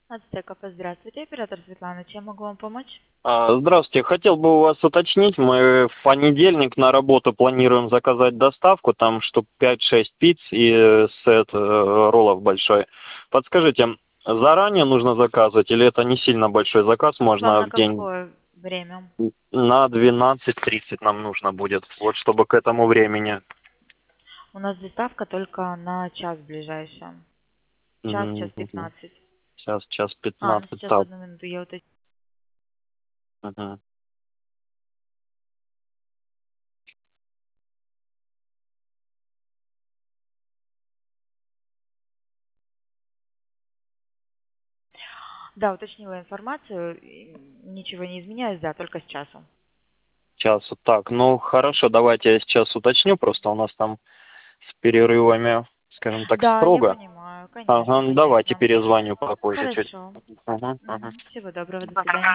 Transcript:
Ацтеков, здравствуйте, оператор Светлана, чем могу вам помочь? Здравствуйте. Хотел бы у вас уточнить, мы в понедельник на работу планируем заказать доставку, там штук 5-6 пиц и сет роллов большой. Подскажите, заранее нужно заказывать или это не сильно большой заказ, Вам можно на в день? какое время? На 12:30 нам нужно будет, вот чтобы к этому времени. У нас доставка только на час ближайшая. Час Мгм. 15. Час Ну 15, сейчас так. одну минуту, я уточню. Мгм. Да, уточнила информацию, ничего не изменяется, да, только с часу. Часу. Так, ну хорошо, давайте я сейчас уточню, просто у нас там с перерывами, скажем так, Да, я строго. понимаю, конечно, Ага, давайте конечно. перезвоню попозже чуть. Хорошо. Мгм, мгм. Всего доброго, до свидания.